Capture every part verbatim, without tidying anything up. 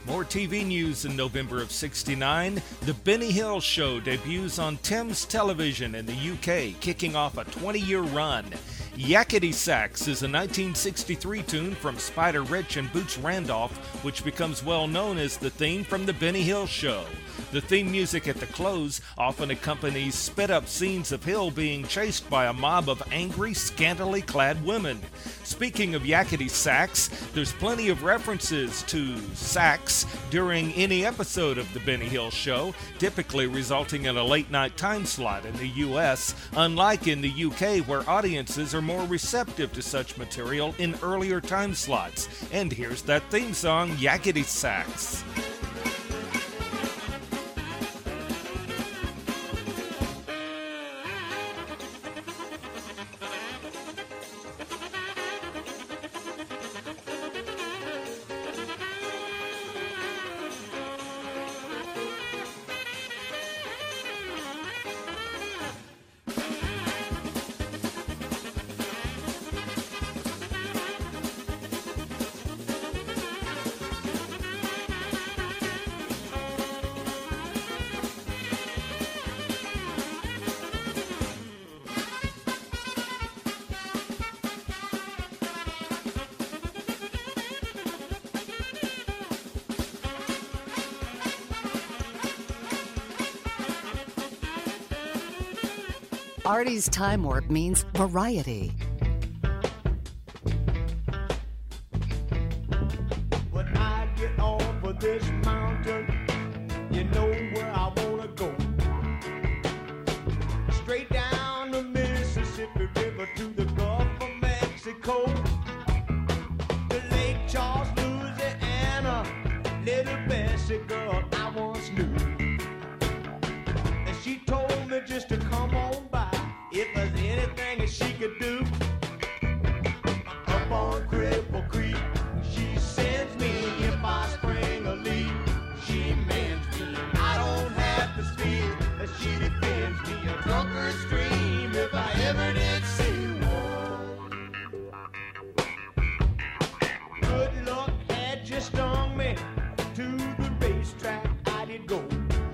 More T V news in November of sixty-nine. The Benny Hill Show debuts on Thames Television in the U K, kicking off a twenty-year run. Yakety Sax is a nineteen sixty-three tune from Spider Rich and Boots Randolph, which becomes well known as the theme from The Benny Hill Show. The theme music at the close often accompanies sped-up scenes of Hill being chased by a mob of angry, scantily clad women. Speaking of Yakety Sax, there's plenty of references to sax during any episode of The Benny Hill Show, typically resulting in a late-night time slot in the U S, unlike in the U K where audiences are more receptive to such material in earlier time slots. And here's that theme song, Yakety Sax. Artie's Time Warp means variety. When I get off of this mountain, you know where I wanna go. Straight down the Mississippi River to the Gulf of Mexico. To Lake Charles, Louisiana, little Bessie girl I once knew. And she told me just to come on by if there's anything that she could do. Up on Cripple Creek, she sends me. If I spring a leak, she mends me. I don't have to speak, but she defends me. A drunkard stream if I ever did see one. Good luck had just stung me. To the racetrack I did go.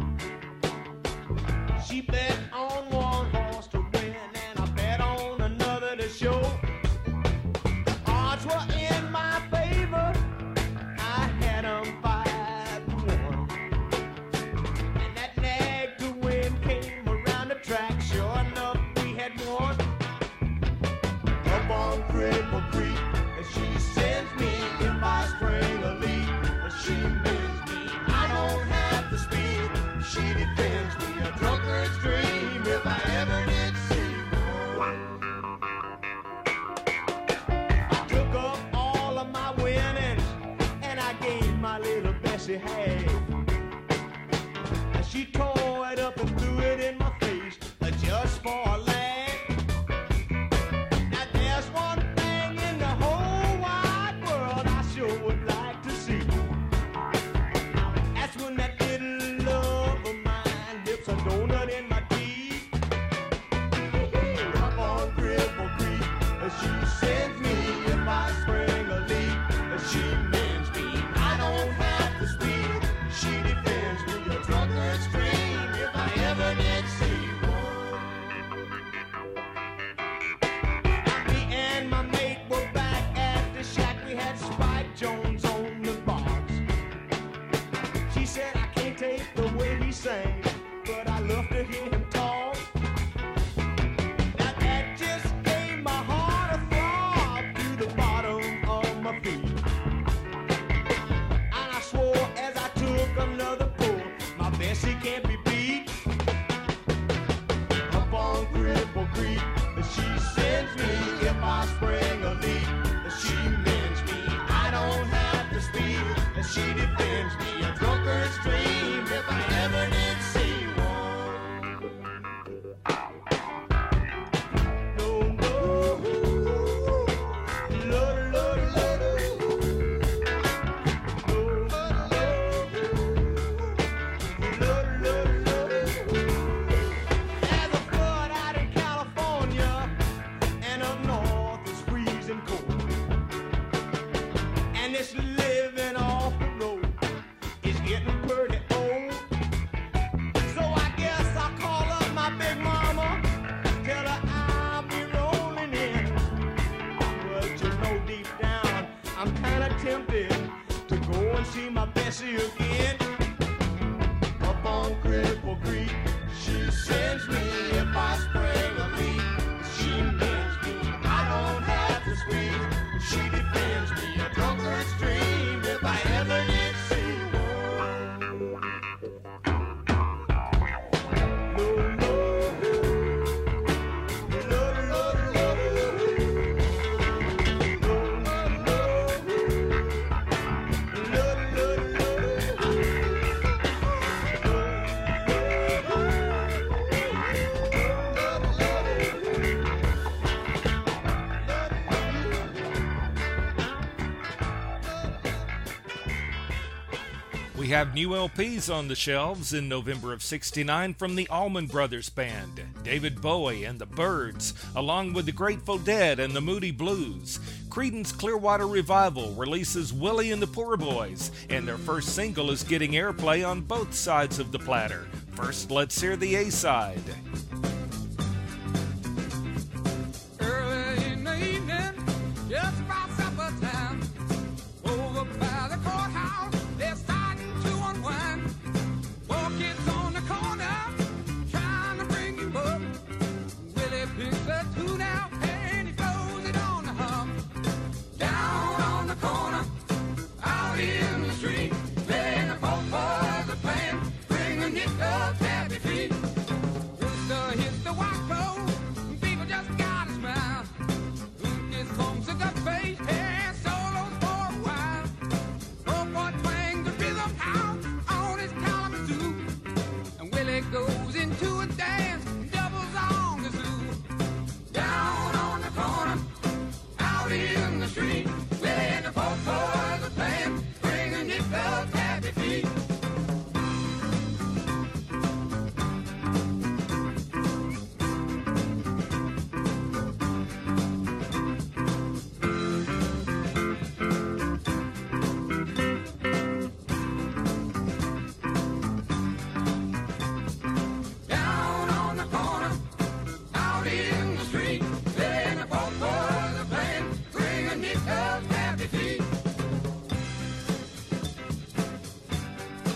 She bet on one horse to win, and I bet on another to show. Odds were in my favor. I had 'em five to one. And that nag to win came around the track. Sure enough, we had won. Up on Cripple Creek, and she sends me. If I spring a leak, she mends me. I don't have to speak, she defends me. A drunkard's dream if I ever did see one. I took up all of my winnings and I gave my little Bessie half. And she tore it up and threw it in my face uh, just for a laugh. Now there's one thing in the whole wide world I sure would like to see. That's when that little love of mine dips a donut in my teeth. Up on Cripple Creek, uh, she sends me. If I spring a leak, uh, she mends me. I don't have to speak, she defends me. A drunkard's dream if I ever did see one. Me and my mate were back at the shack. We had Spike Jones on the box. She said I can't take the way he sang, but I love to hear him talk. Now that just gave my heart a throb to the bottom of my feet. And I swore as I took another pull, my Bessie can't be beat. Up on Cripple Creek, she sends me. If I spring a leak, she mends me. I don't have to speak, she defends me. A drunkard's dream if I ever did see one. see my Bessie again. Up on Cripple Creek, she sends me if I spring a leak. She mends me, I don't have to squeeze. She defends me, a drunkard's dream if I ever did see We have new L Ps on the shelves in November of sixty-nine from the Allman Brothers Band, David Bowie and the Byrds, along with the Grateful Dead and the Moody Blues. Creedence Clearwater Revival releases Willie and the Poor Boys, and their first single is getting airplay on both sides of the platter. First, let's hear the A-side. Early in the evening, just about supper time, over by the courthouse, they're starting to unwind. Four kids on the corner, trying to bring you up. Willie picks a tune out and he blows it on the hum. Down on the corner, out in the street, playing the folk boys are playing, bring a nickel happy feet. Rooster hits the white clothes, people just gotta smile. Lucas comes to the face and solos for a while. Folk boy twang the rhythm out on his Kalamazoo, and Willie goes into a dance and doubles on the zoo. Down on the corner, out in the street, Willie and the folk boys are playing, bring a nickel happy feet. Down on the corner, out in the street, Willie and the folk boys are playing, bring a nickel happy feet.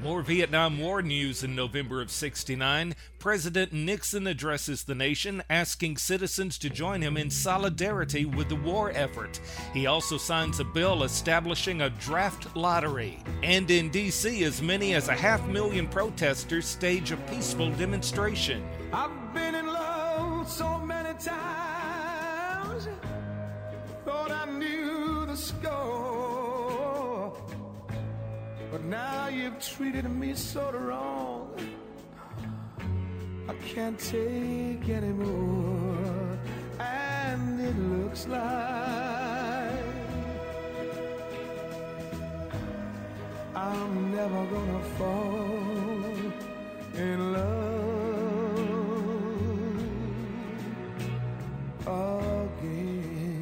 More Vietnam War news in November of sixty-nine. President Nixon addresses the nation, asking citizens to join him in solidarity with the war effort. He also signs a bill establishing a draft lottery. And in D C, as many as a half million protesters stage a peaceful demonstration. I've been in love so many times, thought I knew the score, but now you've treated me so wrong, I can't take anymore, and it looks like I'm never gonna fall in love again.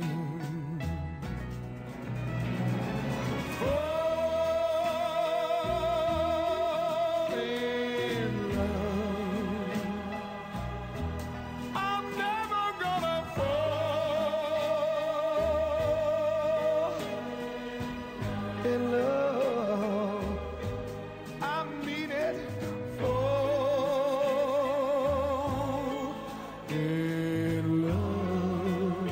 Fall in love. I'm never gonna fall in love. I mean it. Fall in love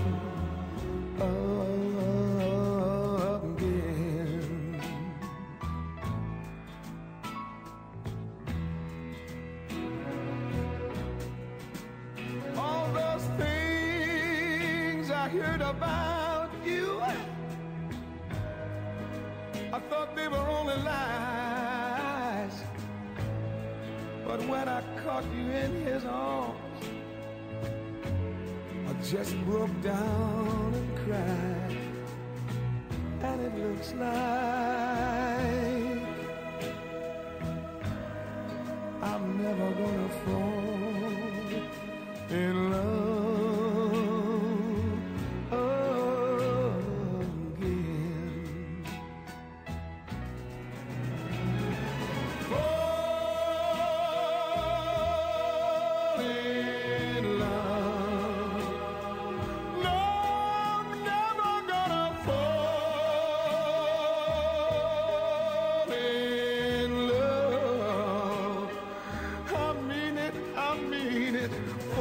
again. All those things I heard about you, I thought they were only lies. But when I caught you in his arms, I just broke down and cried. And it looks like I'm never gonna fall in love again. Fall in love. No, I'm never gonna fall in love. I mean it, I mean it.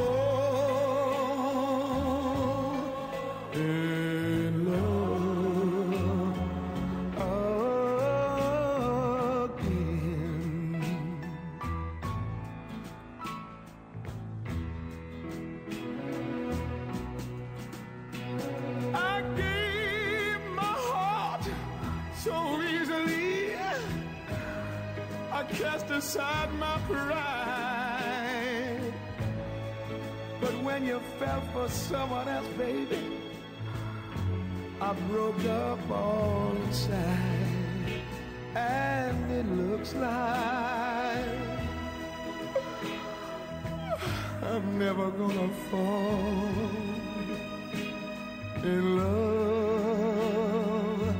Fall in love again. I gave my heart so easily, I cast aside my pride. But when you fell for someone else, baby, I broke up all inside. And it looks like I'm never gonna fall in love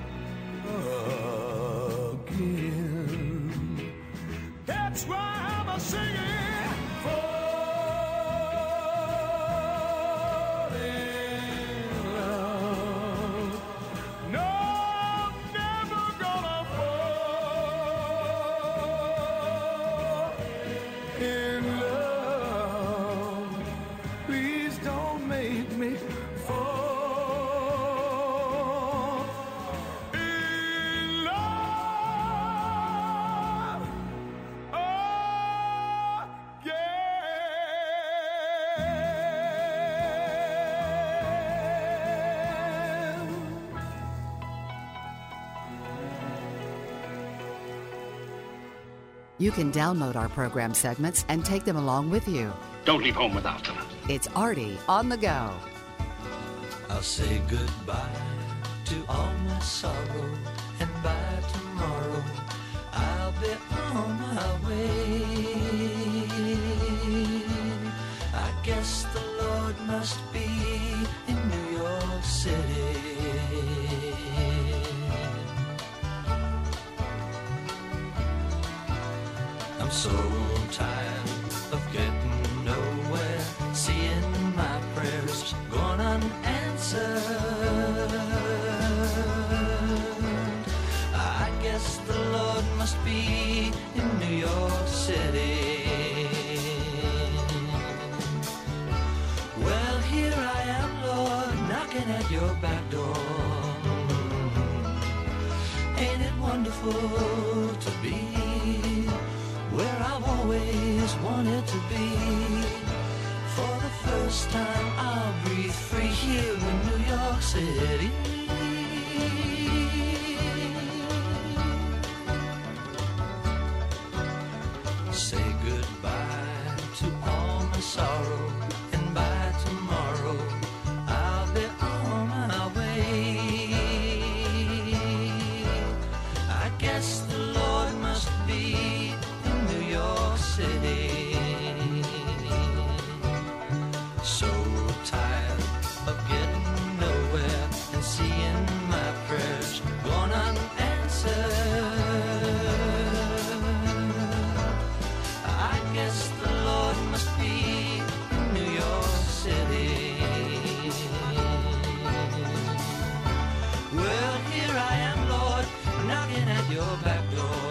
again. That's why I'm a singing. Fall in love. No, I'm never gonna fall in love. Please don't make me fall in love again. You can download our program segments and take them along with you. Don't leave home without them. It's Artie on the go. I'll say goodbye to all my sorrow, and by tomorrow I'll be on my way. I guess the Lord must be in New York City. I'm so tired of getting nowhere, seeing my prayers gone unanswered. I guess the Lord must be knocking at your back door. Ain't it wonderful to be where I've always wanted to be? For the first time I'll breathe free here in New York City. Say goodbye to all my sorrow, and by tomorrow I'll be on my way. I guess the Lord must be in New York City. So tired of getting nowhere and seeing my prayers gone unanswered. I guess the Lord must be in New York City. Well, here I am, Lord, knocking at your back door.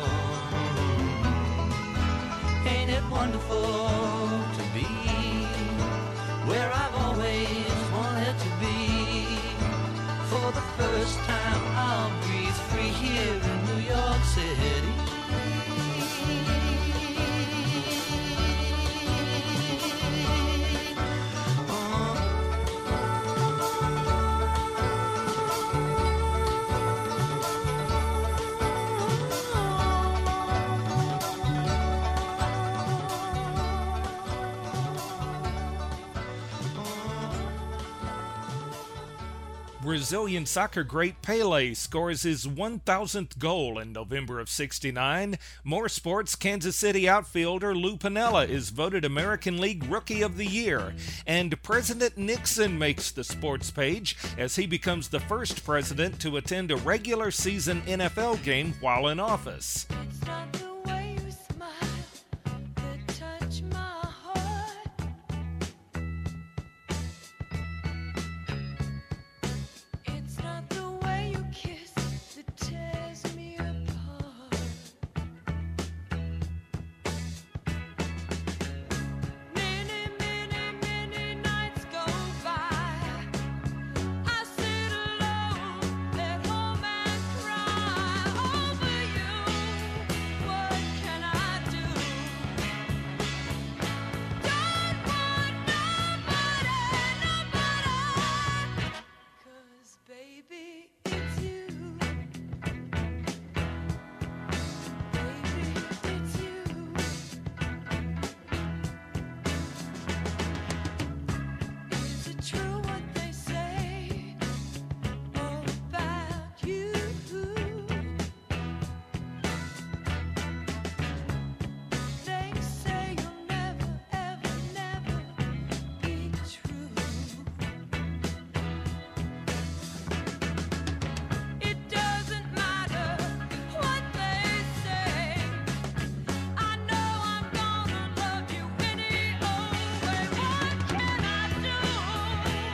Ain't it wonderful to be where I've always wanted to be? For the first time I'll breathe free here in New York City. Brazilian soccer great Pelé scores his one thousandth goal in November of sixty-nine. More sports, Kansas City outfielder Lou Piniella is voted American League Rookie of the Year. And President Nixon makes the sports page as he becomes the first president to attend a regular season N F L game while in office. It's not the way you smile that touch my heart. It's not the way you kiss that tears me apart. Many, many, many nights go by. I sit alone at home and cry over you. What can I do? Don't want nobody, nobody. 'Cause baby, it's you. Baby, it's you. Is it true what they say about you? They say you'll never, ever, never be true. It doesn't matter what they say. I know I'm gonna love you any old way. What can I do?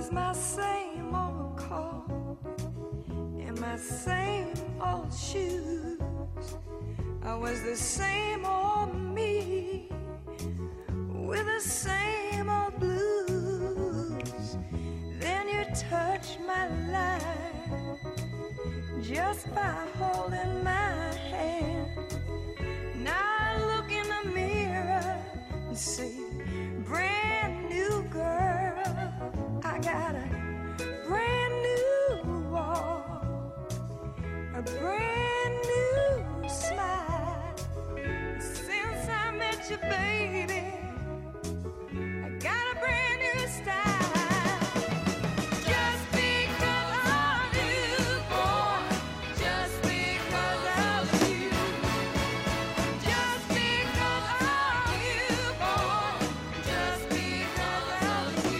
was my same old car and my same old shoes. I was the same old me with the same old blues. Then you touched my life just by holding my hand. Now I look in the mirror and see brand new girl. I got a brand new walk, a brand new smile. Since I met you, baby, I got a brand new style. Just because of you, boy, just because of you. Just because of you, boy, just because of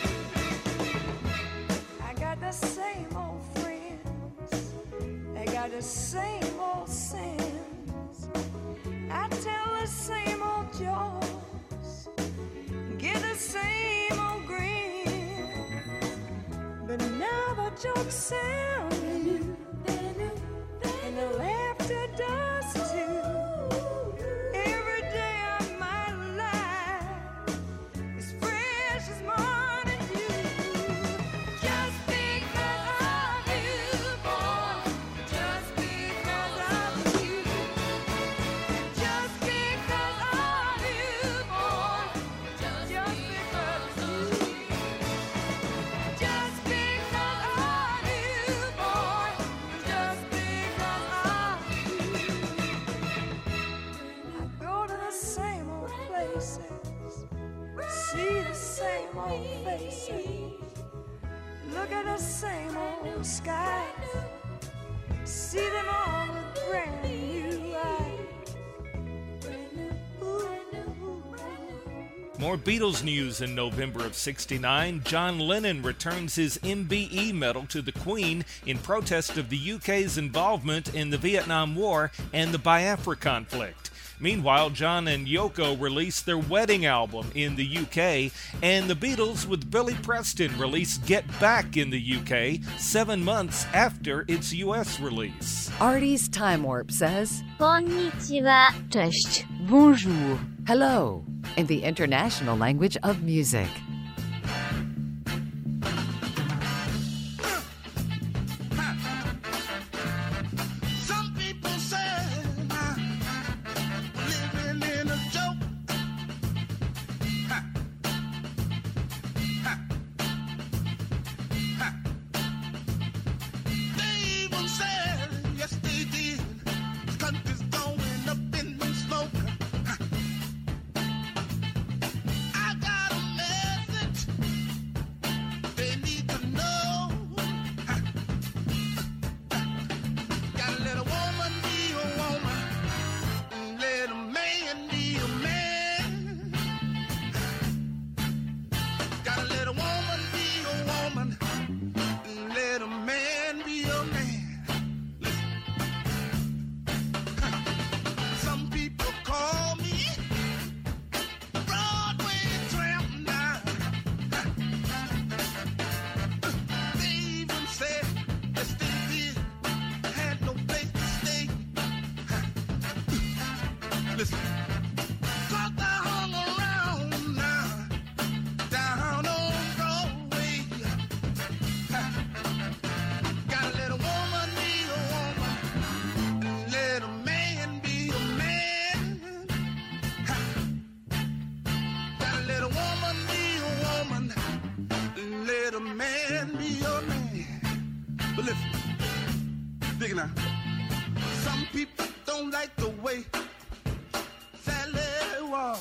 you. I got the same old friends, they got the same old sins. I tell the same old jokes, get the same old grins. But now the jokes sound new, and the laughter does too. Every day of my life is fresh as morning dew. Just because of you, boy, just because of you. Just because of you, boy, just because of you. Just because of you, boy, just because of you. I go to the same old places, see the same old faces, look at the same old skies, see them all with brand new eyes. Ooh. More Beatles news in November of sixty-nine. John Lennon returns his M B E medal to the Queen in protest of the U K's involvement in the Vietnam War and the Biafra conflict. Meanwhile, John and Yoko released their wedding album in the U K, and the Beatles with Billy Preston released Get Back in the U K seven months after its U S release. Artie's Time Warp says, こんにちは. Cześć. Bonjour. hello, in the international language of music. Some people say I'm living in a joke. Ha. Ha. Ha. They even said, yes they did, the country's going up in the smoke. Ha. I got a message they need to know. Ha. Gotta let a woman be a woman, and let a man be a man. Gotta let a woman be a woman, and let a man be a man. Listen. Some people call me Broadway tramp now. They even said that they did had no place to stay. Listen, 'cause I hung around now down on Broadway. Gotta let a woman be a woman, and let a man be a man. Gotta let a woman be a woman, and let a man be a man. But listen, dig it now. Some people don't like the way Sally was.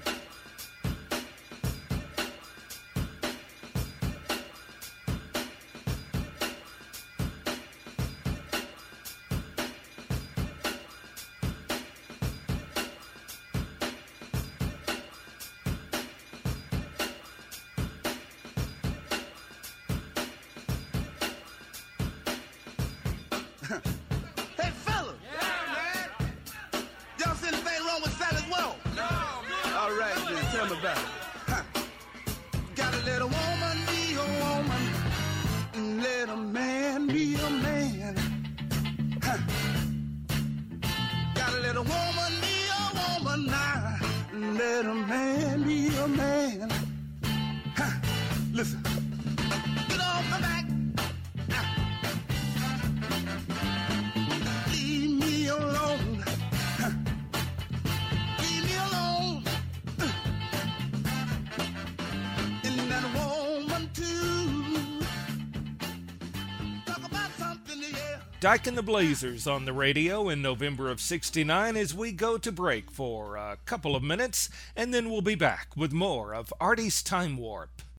Hey, fellas. Yeah, man. Y'all see anything wrong with Sally's Well? No, no. All right, then. Tell me about it. Huh. Gotta let a woman be a woman, Let a woman be a woman now. Let a man be a man. Huh. Listen. Get off my back. Leave me alone. Huh. Leave me alone. And that woman too. Talk about something, yeah. Dyke and the Blazers on the radio in November of sixty-nine as we go to break for a couple of minutes, and then we'll be back with more of Artie's Time Warp.